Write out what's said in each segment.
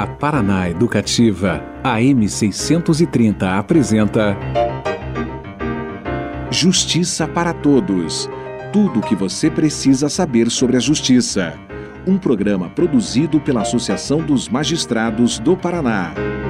A Paraná Educativa, AM 630 apresenta Justiça para Todos. Tudo o que você precisa saber sobre a justiça. Um programa produzido pela Associação dos Magistrados do Paraná.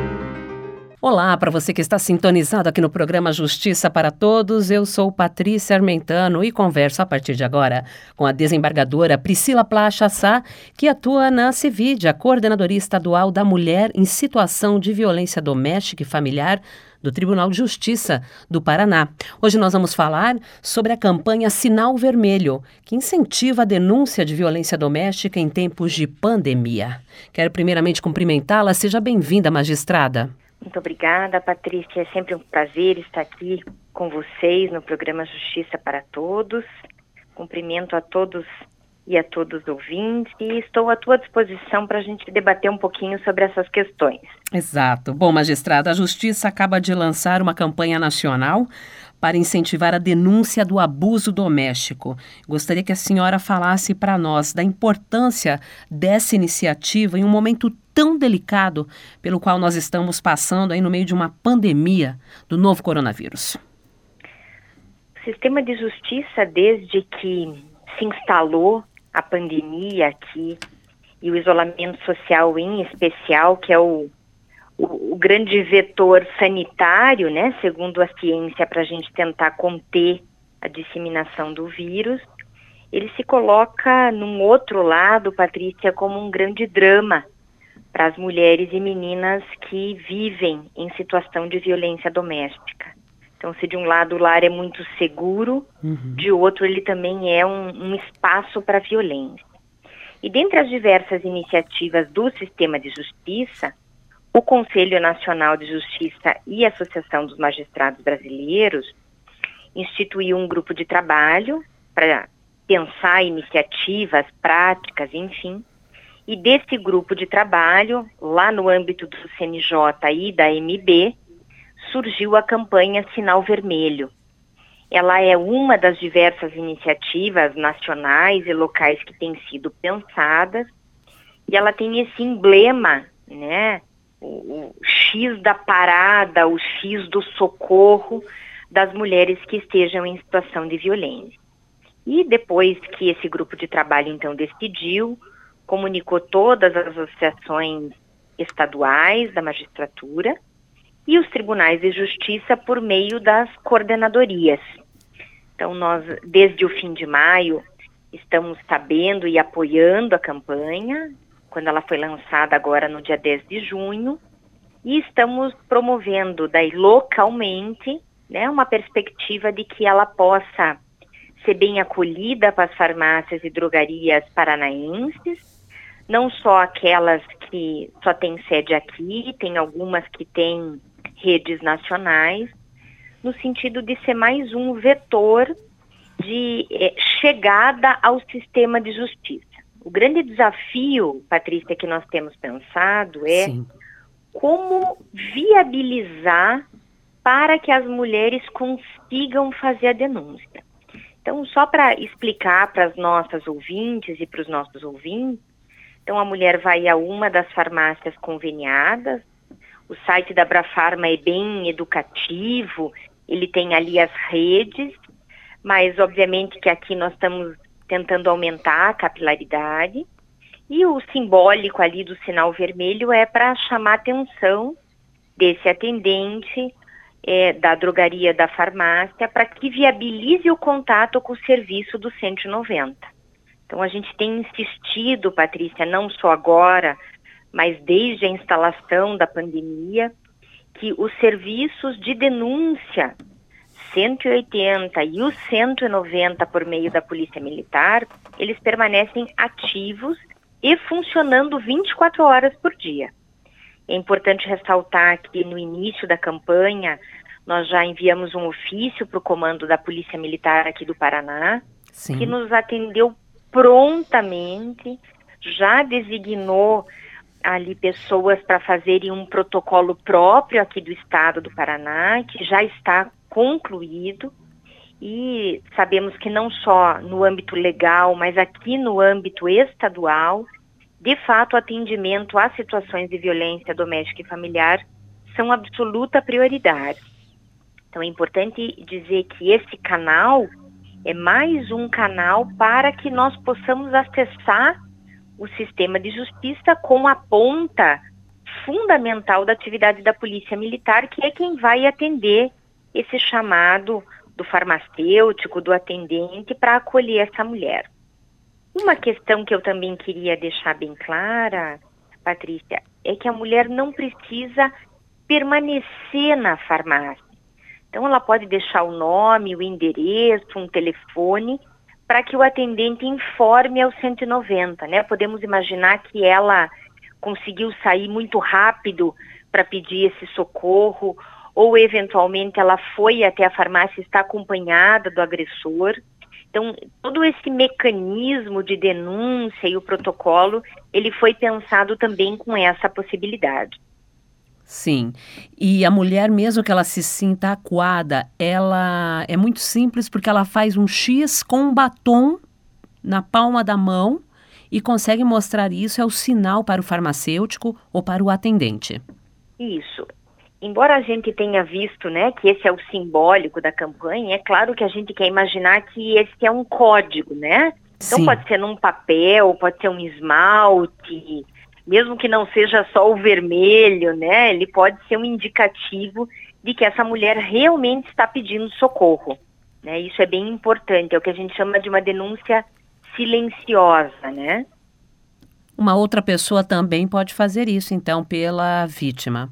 Olá, para você que está sintonizado aqui no programa Justiça para Todos, eu sou Patrícia Armentano e converso a partir de agora com a desembargadora Priscila Placha Sá, que atua na CIVID, a Coordenadoria Estadual da Mulher em Situação de Violência Doméstica e Familiar do Tribunal de Justiça do Paraná. Hoje nós vamos falar sobre a campanha Sinal Vermelho, que incentiva a denúncia de violência doméstica em tempos de pandemia. Quero primeiramente cumprimentá-la. Seja bem-vinda, magistrada. Muito obrigada, Patrícia. É sempre um prazer estar aqui com vocês no programa Justiça para Todos. Cumprimento a todos e a todos os ouvintes e estou à tua disposição para a gente debater um pouquinho sobre essas questões. Exato. Bom, magistrada, a Justiça acaba de lançar uma campanha nacional para incentivar a denúncia do abuso doméstico. Gostaria que a senhora falasse para nós da importância dessa iniciativa em um momento tão delicado pelo qual nós estamos passando aí no meio de uma pandemia do novo coronavírus. O sistema de justiça, desde que se instalou a pandemia aqui e o isolamento social em especial, que é o grande vetor sanitário, né, segundo a ciência, para a gente tentar conter a disseminação do vírus, ele se coloca num outro lado, Patrícia, como um grande drama para as mulheres e meninas que vivem em situação de violência doméstica. Então, se de um lado o lar é muito seguro, de outro ele também é um espaço para violência. E dentre as diversas iniciativas do sistema de justiça, o Conselho Nacional de Justiça e a Associação dos Magistrados Brasileiros instituiu um grupo de trabalho para pensar iniciativas, práticas, enfim. E desse grupo de trabalho, lá no âmbito do CNJ e da MB, surgiu a campanha Sinal Vermelho. Ela é uma das diversas iniciativas nacionais e locais que têm sido pensadas, e ela tem esse emblema, né, o X da parada, o X do socorro das mulheres que estejam em situação de violência. E depois que esse grupo de trabalho, então, decidiu, comunicou todas as associações estaduais da magistratura e os tribunais de justiça por meio das coordenadorias. Então, nós, desde o fim de maio, estamos sabendo e apoiando a campanha, quando ela foi lançada agora no dia 10 de junho, e estamos promovendo daí localmente, né, uma perspectiva de que ela possa ser bem acolhida para as farmácias e drogarias paranaenses, não só aquelas que só têm sede aqui, tem algumas que têm redes nacionais, no sentido de ser mais um vetor de chegada ao sistema de justiça. O grande desafio, Patrícia, que nós temos pensado é Sim. como viabilizar para que as mulheres consigam fazer a denúncia. Então, só para explicar para as nossas ouvintes e para os nossos ouvintes, então a mulher vai a uma das farmácias conveniadas, o site da Abrafarma é bem educativo, ele tem ali as redes, mas obviamente que aqui nós estamos tentando aumentar a capilaridade, e o simbólico ali do sinal vermelho é para chamar a atenção desse atendente da drogaria, da farmácia, para que viabilize o contato com o serviço do 190. Então a gente tem insistido, Patrícia, não só agora, mas desde a instalação da pandemia, que os serviços de denúncia 180 e os 190 por meio da Polícia Militar, eles permanecem ativos e funcionando 24 horas por dia. É importante ressaltar que no início da campanha nós já enviamos um ofício para o comando da Polícia Militar aqui do Paraná, Sim. que nos atendeu prontamente, já designou ali pessoas para fazerem um protocolo próprio aqui do estado do Paraná, que já está concluído, e sabemos que não só no âmbito legal, mas aqui no âmbito estadual, de fato, o atendimento às situações de violência doméstica e familiar são absoluta prioridade. Então, é importante dizer que esse canal é mais um canal para que nós possamos acessar o sistema de justiça com a ponta fundamental da atividade da Polícia Militar, que é quem vai atender esse chamado do farmacêutico, do atendente, para acolher essa mulher. Uma questão que eu também queria deixar bem clara, Patrícia, é que a mulher não precisa permanecer na farmácia. Então, ela pode deixar o nome, o endereço, um telefone, para que o atendente informe ao 190, né? Podemos imaginar que ela conseguiu sair muito rápido para pedir esse socorro, ou eventualmente ela foi até a farmácia e está acompanhada do agressor. Então, todo esse mecanismo de denúncia e o protocolo, ele foi pensado também com essa possibilidade. Sim, e a mulher, mesmo que ela se sinta acuada, ela é muito simples porque ela faz um X com um batom na palma da mão e consegue mostrar isso, é o sinal para o farmacêutico ou para o atendente. Isso. Embora a gente tenha visto, né, que esse é o simbólico da campanha, é claro que a gente quer imaginar que esse é um código, né? Então Sim. Pode ser num papel, pode ser um esmalte, mesmo que não seja só o vermelho, né? Ele pode ser um indicativo de que essa mulher realmente está pedindo socorro, né? Isso é bem importante, é o que a gente chama de uma denúncia silenciosa, né? Uma outra pessoa também pode fazer isso, então, pela vítima.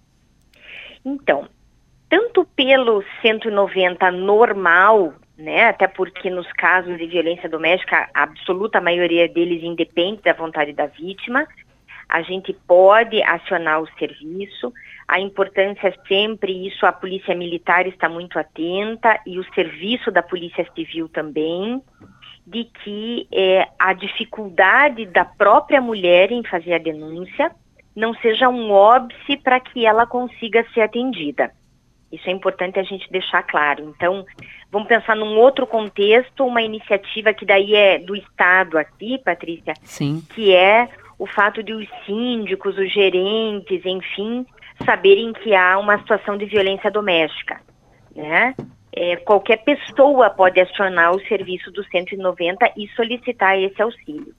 Então, tanto pelo 190 normal, né, até porque nos casos de violência doméstica, a absoluta maioria deles independe da vontade da vítima, a gente pode acionar o serviço. A importância é sempre isso, a Polícia Militar está muito atenta e o serviço da Polícia Civil também, de que a dificuldade da própria mulher em fazer a denúncia não seja um óbice para que ela consiga ser atendida. Isso é importante a gente deixar claro. Então, vamos pensar num outro contexto, uma iniciativa que daí é do Estado aqui, Patrícia, Sim. que é o fato de os síndicos, os gerentes, enfim, saberem que há uma situação de violência doméstica, né? Qualquer pessoa pode acionar o serviço do 190 e solicitar esse auxílio.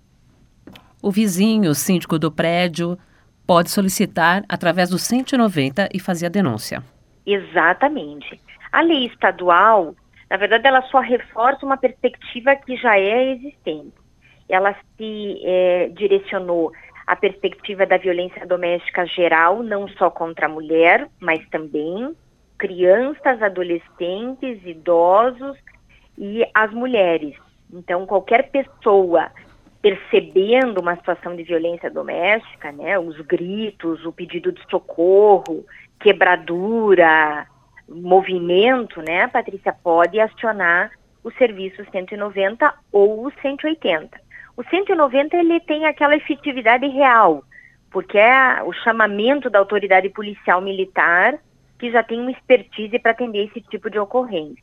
O vizinho, o síndico do prédio, pode solicitar através do 190 e fazer a denúncia. Exatamente. A lei estadual, na verdade, ela só reforça uma perspectiva que já é existente. Ela se direcionou à perspectiva da violência doméstica geral, não só contra a mulher, mas também crianças, adolescentes, idosos e as mulheres. Então, qualquer pessoa percebendo uma situação de violência doméstica, né, os gritos, o pedido de socorro, quebradura, movimento, né, Patrícia, pode acionar o serviço 190 ou o 180. O 190, ele tem aquela efetividade real, porque é o chamamento da autoridade policial militar que já tem uma expertise para atender esse tipo de ocorrência.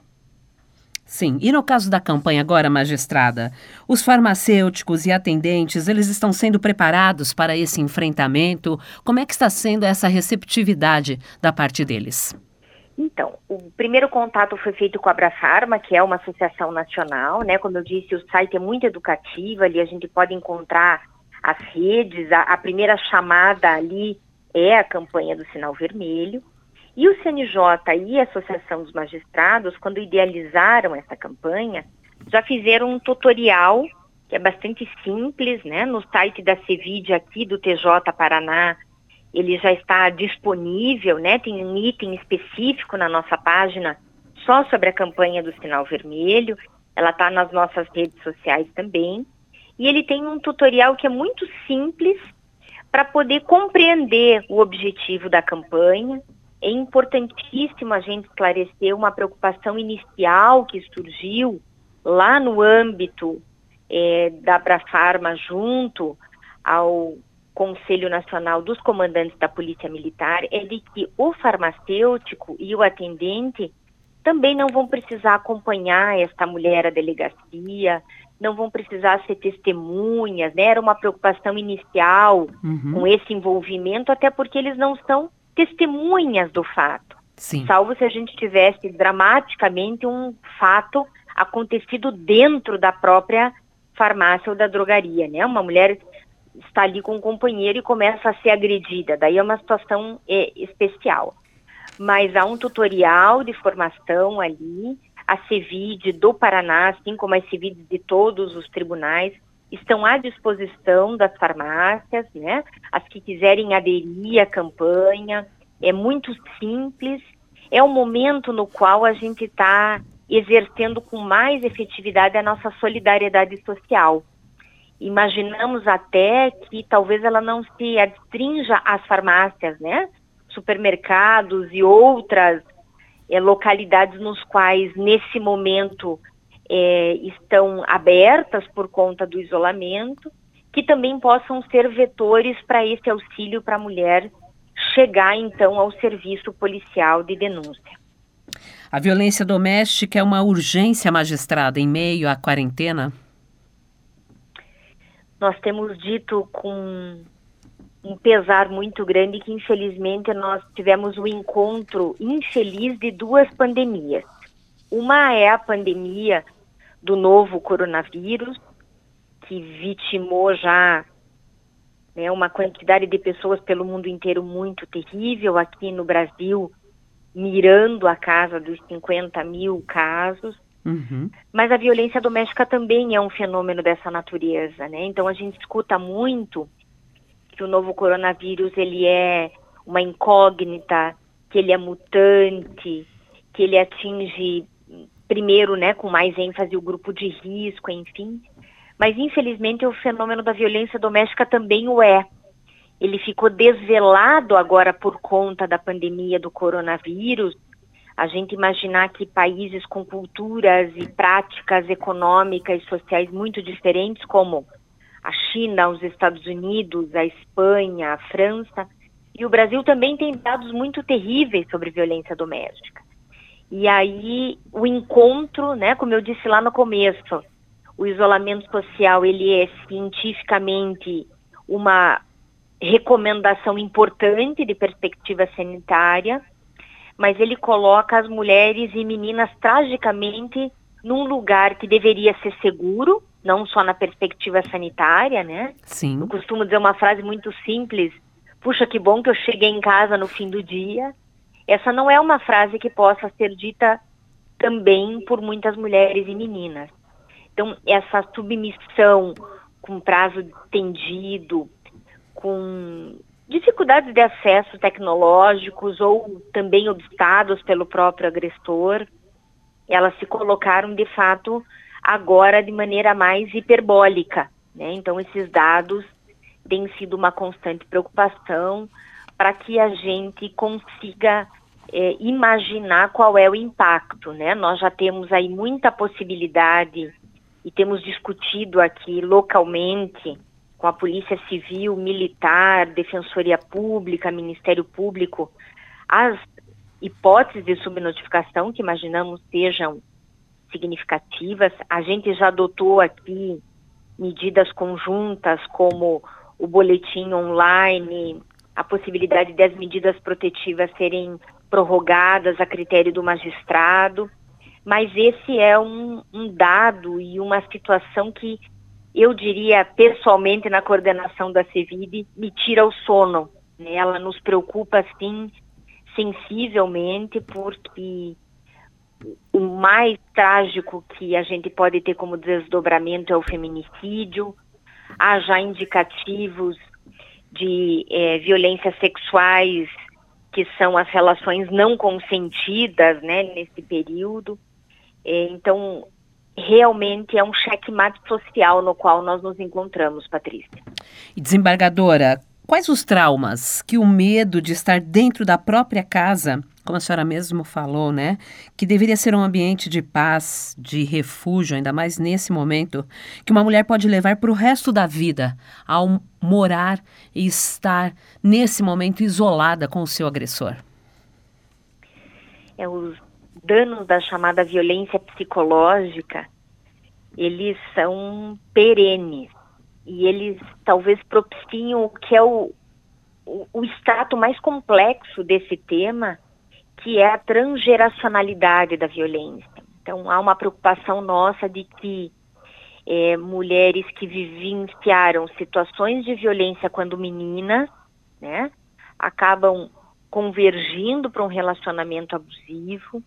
Sim, e no caso da campanha agora, magistrada, os farmacêuticos e atendentes, eles estão sendo preparados para esse enfrentamento? Como é que está sendo essa receptividade da parte deles? Então, o primeiro contato foi feito com a Abrafarma, que é uma associação nacional, né? Como eu disse, o site é muito educativo, ali a gente pode encontrar as redes, a primeira chamada ali é a campanha do Sinal Vermelho. E o CNJ e a Associação dos Magistrados, quando idealizaram essa campanha, já fizeram um tutorial, que é bastante simples, né? No site da CEVID aqui do TJ Paraná, ele já está disponível, né? Tem um item específico na nossa página só sobre a campanha do Sinal Vermelho, ela está nas nossas redes sociais também, e ele tem um tutorial que é muito simples para poder compreender o objetivo da campanha. É importantíssimo a gente esclarecer uma preocupação inicial que surgiu lá no âmbito da Abrafarma junto ao Conselho Nacional dos Comandantes da Polícia Militar, é de que o farmacêutico e o atendente também não vão precisar acompanhar esta mulher à delegacia, não vão precisar ser testemunhas, né? Era uma preocupação inicial com esse envolvimento, até porque eles não são testemunhas do fato. Sim. Salvo se a gente tivesse dramaticamente um fato acontecido dentro da própria farmácia ou da drogaria, né? Uma mulher está ali com um companheiro e começa a ser agredida, daí é uma situação especial. Mas há um tutorial de formação ali, a CEVID do Paraná, assim como as CEVIDs de todos os tribunais, estão à disposição das farmácias, né? As que quiserem aderir à campanha, é muito simples, é um momento no qual a gente está exercendo com mais efetividade a nossa solidariedade social. Imaginamos até que talvez ela não se adstrinja às farmácias, né? Supermercados e outras localidades nos quais, nesse momento, estão abertas por conta do isolamento, que também possam ser vetores para esse auxílio para a mulher chegar, então, ao serviço policial de denúncia. A violência doméstica é uma urgência, magistrada, em meio à quarentena? Nós temos dito com um pesar muito grande que, infelizmente, nós tivemos o encontro infeliz de duas pandemias. Uma é a pandemia do novo coronavírus, que vitimou já, né, uma quantidade de pessoas pelo mundo inteiro muito terrível, aqui no Brasil, mirando a casa dos 50 mil casos. Mas a violência doméstica também é um fenômeno dessa natureza, né? Então a gente escuta muito que o novo coronavírus ele é uma incógnita, que ele é mutante, que ele atinge primeiro, né, com mais ênfase o grupo de risco, enfim. Mas infelizmente o fenômeno da violência doméstica também o é. Ele ficou desvelado agora por conta da pandemia do coronavírus. A gente imaginar que países com culturas e práticas econômicas e sociais muito diferentes, como a China, os Estados Unidos, a Espanha, a França, e o Brasil também tem dados muito terríveis sobre violência doméstica. E aí o encontro, né, como eu disse lá no começo, o isolamento social ele é cientificamente uma recomendação importante de perspectiva sanitária, mas ele coloca as mulheres e meninas tragicamente num lugar que deveria ser seguro, não só na perspectiva sanitária, né? Sim. Eu costumo dizer uma frase muito simples: puxa, que bom que eu cheguei em casa no fim do dia. Essa não é uma frase que possa ser dita também por muitas mulheres e meninas. Então, essa submissão com prazo estendido, com dificuldades de acesso tecnológicos ou também obstados pelo próprio agressor, elas se colocaram, de fato, agora de maneira mais hiperbólica, né? Então, esses dados têm sido uma constante preocupação para que a gente consiga imaginar qual é o impacto, né? Nós já temos aí muita possibilidade e temos discutido aqui localmente com a Polícia Civil, Militar, Defensoria Pública, Ministério Público, as hipóteses de subnotificação que imaginamos sejam significativas. A gente já adotou aqui medidas conjuntas como o boletim online, a possibilidade das medidas protetivas serem prorrogadas a critério do magistrado, mas esse é um dado e uma situação que eu diria pessoalmente na coordenação da CEVID me tira o sono, né? Ela nos preocupa sim sensivelmente, porque o mais trágico que a gente pode ter como desdobramento é o feminicídio. Há já indicativos de violências sexuais, que são as relações não consentidas, né, nesse período. Então, realmente é um checkmate social no qual nós nos encontramos, Patrícia. E desembargadora, quais os traumas que o medo de estar dentro da própria casa, como a senhora mesmo falou, né, que deveria ser um ambiente de paz, de refúgio, ainda mais nesse momento, que uma mulher pode levar para o resto da vida ao morar e estar nesse momento isolada com o seu agressor? Os danos da chamada violência psicológica, eles são perenes e eles talvez propiciam o que é o extrato mais complexo desse tema, que é a transgeracionalidade da violência. Então, há uma preocupação nossa de que mulheres que vivenciaram situações de violência quando meninas, né, acabam convergindo para um relacionamento abusivo,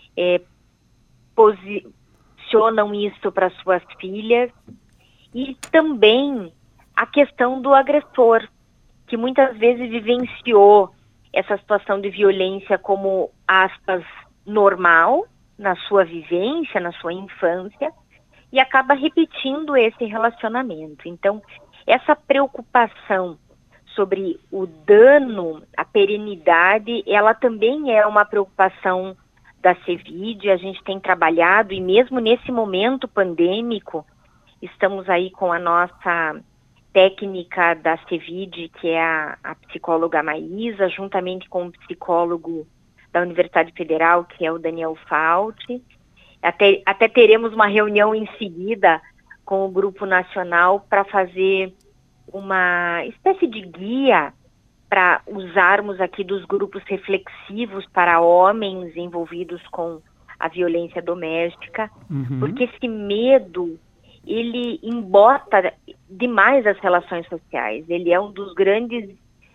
posicionam isso para suas filhas, e também a questão do agressor, que muitas vezes vivenciou essa situação de violência como, aspas, normal na sua vivência, na sua infância, e acaba repetindo esse relacionamento. Então, essa preocupação sobre o dano, a perenidade, ela também é uma preocupação da CEVID. A gente tem trabalhado, e mesmo nesse momento pandêmico, estamos aí com a nossa técnica da CEVID, que é a psicóloga Maísa, juntamente com o psicólogo da Universidade Federal, que é o Daniel Fauci. Até teremos uma reunião em seguida com o Grupo Nacional para fazer uma espécie de guia para usarmos aqui dos grupos reflexivos para homens envolvidos com a violência doméstica, porque esse medo, ele embota demais as relações sociais. Ele é um dos grandes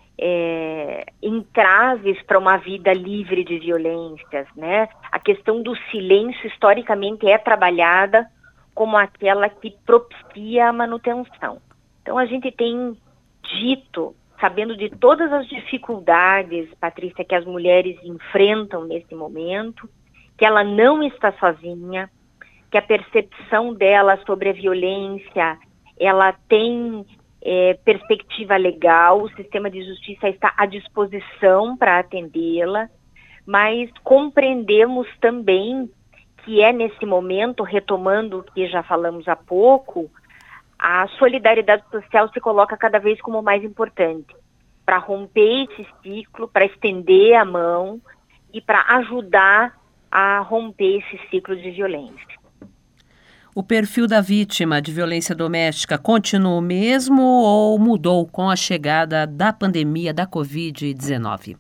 entraves para uma vida livre de violências, né? A questão do silêncio historicamente é trabalhada como aquela que propicia a manutenção. Então a gente tem dito, sabendo de todas as dificuldades, Patrícia, que as mulheres enfrentam nesse momento, que ela não está sozinha, que a percepção dela sobre a violência, ela tem perspectiva legal, o sistema de justiça está à disposição para atendê-la, mas compreendemos também que nesse momento, retomando o que já falamos há pouco, a solidariedade social se coloca cada vez como mais importante, para romper esse ciclo, para estender a mão e para ajudar a romper esse ciclo de violência. O perfil da vítima de violência doméstica continua o mesmo ou mudou com a chegada da pandemia da Covid-19?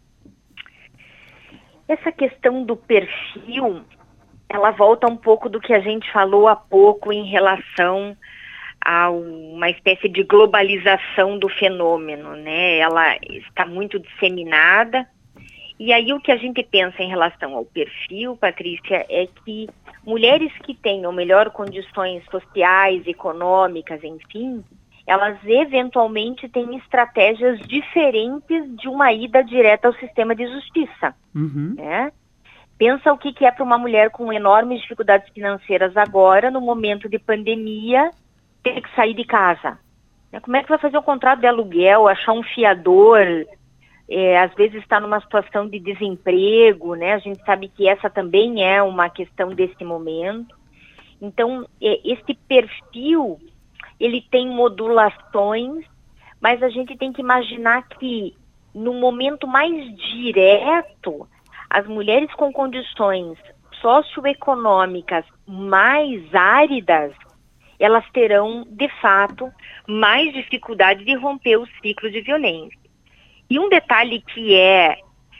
Essa questão do perfil, ela volta um pouco do que a gente falou há pouco em relação a uma espécie de globalização do fenômeno, né? Ela está muito disseminada. E aí o que a gente pensa em relação ao perfil, Patrícia, é que mulheres que tenham melhor condições sociais, econômicas, enfim, elas eventualmente têm estratégias diferentes de uma ida direta ao sistema de justiça. Né? Pensa o que é para uma mulher com enormes dificuldades financeiras agora, no momento de pandemia, ter que sair de casa. Como é que vai fazer o contrato de aluguel, achar um fiador? Às vezes está numa situação de desemprego, né? A gente sabe que essa também é uma questão desse momento. Então, esse perfil, ele tem modulações, mas a gente tem que imaginar que, no momento mais direto, as mulheres com condições socioeconômicas mais áridas, elas terão, de fato, mais dificuldade de romper o ciclo de violência. E um detalhe que é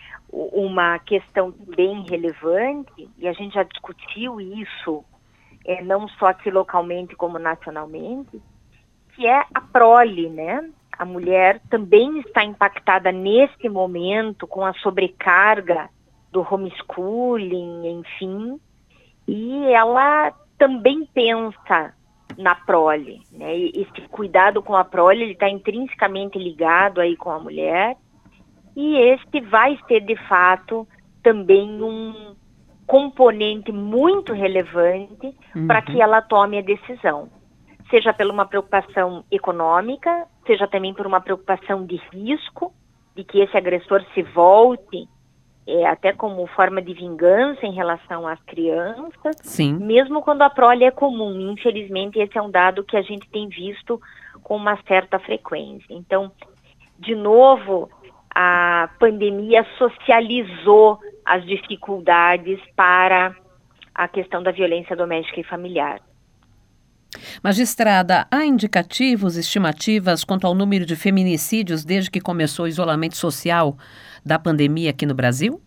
uma questão bem relevante, e a gente já discutiu isso, não só aqui localmente como nacionalmente, que é a prole, né? A mulher também está impactada nesse momento com a sobrecarga do homeschooling, enfim, e ela também pensa na prole, né? Esse cuidado com a prole, ele está intrinsecamente ligado aí com a mulher, e este vai ser, de fato, também um componente muito relevante para que ela tome a decisão, seja por uma preocupação econômica, seja também por uma preocupação de risco, de que esse agressor se volte, até como forma de vingança em relação às crianças. Sim. Mesmo quando a prole é comum. Infelizmente, esse é um dado que a gente tem visto com uma certa frequência. Então, de novo, a pandemia socializou as dificuldades para a questão da violência doméstica e familiar. Magistrada, há indicativos, estimativas quanto ao número de feminicídios desde que começou o isolamento social da pandemia aqui no Brasil?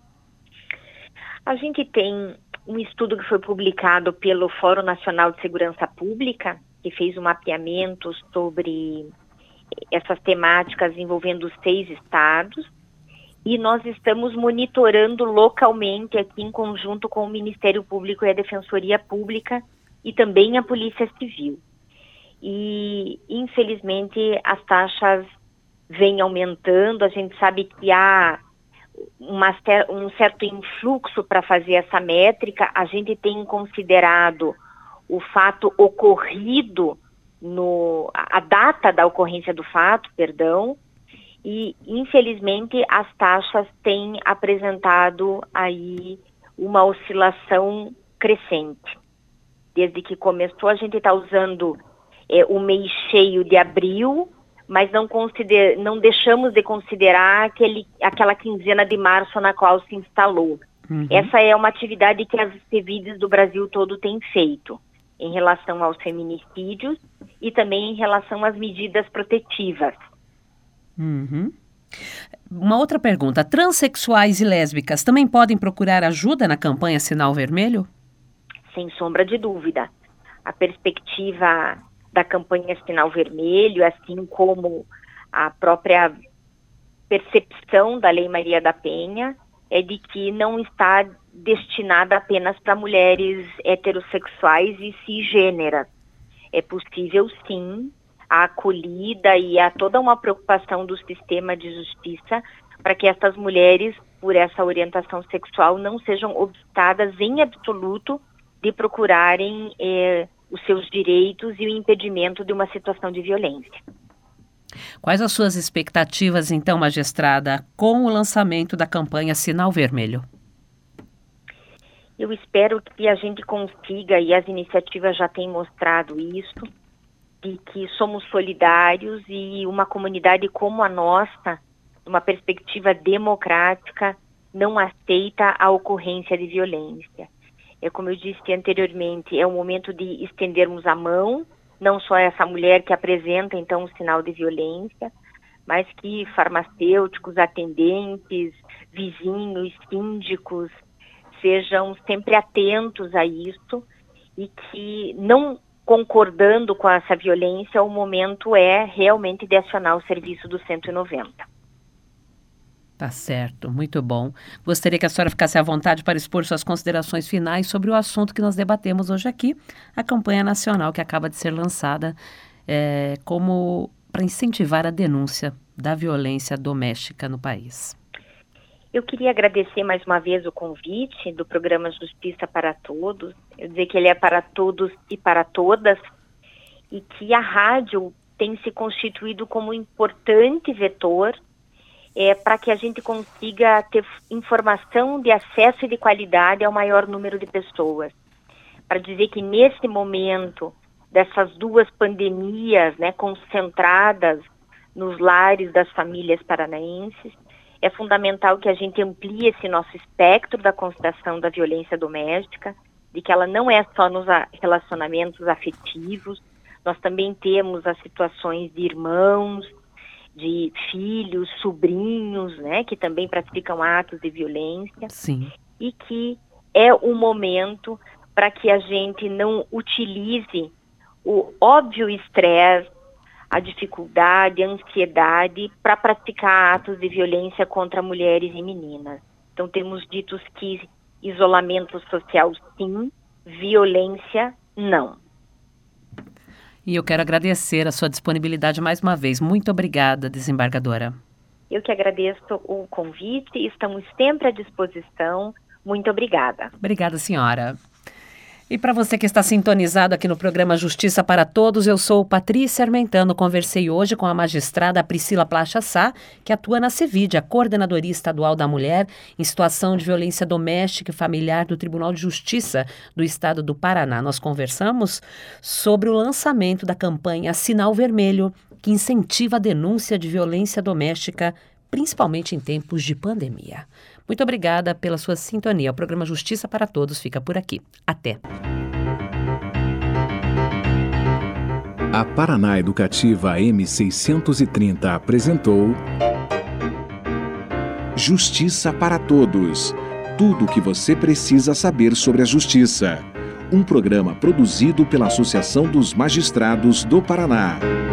A gente tem um estudo que foi publicado pelo Fórum Nacional de Segurança Pública, que fez um mapeamento sobre essas temáticas envolvendo 6 estados, e nós estamos monitorando localmente aqui em conjunto com o Ministério Público e a Defensoria Pública e também a Polícia Civil. E, infelizmente, as taxas vêm aumentando. A gente sabe que há um certo influxo para fazer essa métrica. A gente tem considerado o fato ocorrido, a data da ocorrência do fato, e, infelizmente, as taxas têm apresentado aí uma oscilação crescente. Desde que começou, a gente está usando o mês cheio de abril, mas não deixamos de considerar aquela quinzena de março na qual se instalou. Uhum. Essa é uma atividade que as CEVIDs do Brasil todo têm feito, em relação aos feminicídios e também em relação às medidas protetivas. Uhum. Uma outra pergunta, transexuais e lésbicas também podem procurar ajuda na campanha Sinal Vermelho? Sem sombra de dúvida. A perspectiva da campanha Sinal Vermelho, assim como a própria percepção da Lei Maria da Penha, é de que não está destinada apenas para mulheres heterossexuais e cisgêneras. É possível, sim, a acolhida e há toda uma preocupação do sistema de justiça para que essas mulheres, por essa orientação sexual, não sejam obstadas em absoluto de procurarem os seus direitos e o impedimento de uma situação de violência. Quais as suas expectativas, então, magistrada, com o lançamento da campanha Sinal Vermelho? Eu espero que a gente consiga, e as iniciativas já têm mostrado isso, de que somos solidários e uma comunidade como a nossa, uma perspectiva democrática, não aceita a ocorrência de violência. Como eu disse anteriormente, é o momento de estendermos a mão, não só essa mulher que apresenta, então, um sinal de violência, mas que farmacêuticos, atendentes, vizinhos, síndicos, sejam sempre atentos a isso e que, não concordando com essa violência, o momento é realmente de acionar o serviço do 190. Tá certo, muito bom. Gostaria que a senhora ficasse à vontade para expor suas considerações finais sobre o assunto que nós debatemos hoje aqui, a campanha nacional que acaba de ser lançada como para incentivar a denúncia da violência doméstica no país. Eu queria agradecer mais uma vez o convite do programa Justiça para Todos, eu dizer que ele é para todos e para todas, e que a rádio tem se constituído como um importante vetor para que a gente consiga ter informação de acesso e de qualidade ao maior número de pessoas. Para dizer que nesse momento dessas 2 pandemias, concentradas nos lares das famílias paranaenses, é fundamental que a gente amplie esse nosso espectro da consideração da violência doméstica, de que ela não é só nos relacionamentos afetivos, nós também temos as situações de irmãos, de filhos, sobrinhos, que também praticam atos de violência. Sim. E que é o momento para que a gente não utilize o óbvio estresse, a dificuldade, a ansiedade para praticar atos de violência contra mulheres e meninas. Então temos dito que isolamento social sim, violência não. E eu quero agradecer a sua disponibilidade mais uma vez. Muito obrigada, desembargadora. Eu que agradeço o convite e estamos sempre à disposição. Muito obrigada. Obrigada, senhora. E para você que está sintonizado aqui no programa Justiça para Todos, eu sou Patrícia Armentano. Conversei hoje com a magistrada Priscila Placha Sá, que atua na CEVID, a Coordenadoria Estadual da Mulher em Situação de Violência Doméstica e Familiar do Tribunal de Justiça do Estado do Paraná. Nós conversamos sobre o lançamento da campanha Sinal Vermelho, que incentiva a denúncia de violência doméstica, principalmente em tempos de pandemia. Muito obrigada pela sua sintonia. O programa Justiça para Todos fica por aqui. Até! A Paraná Educativa M630 apresentou Justiça para Todos. Tudo o que você precisa saber sobre a justiça. Um programa produzido pela Associação dos Magistrados do Paraná.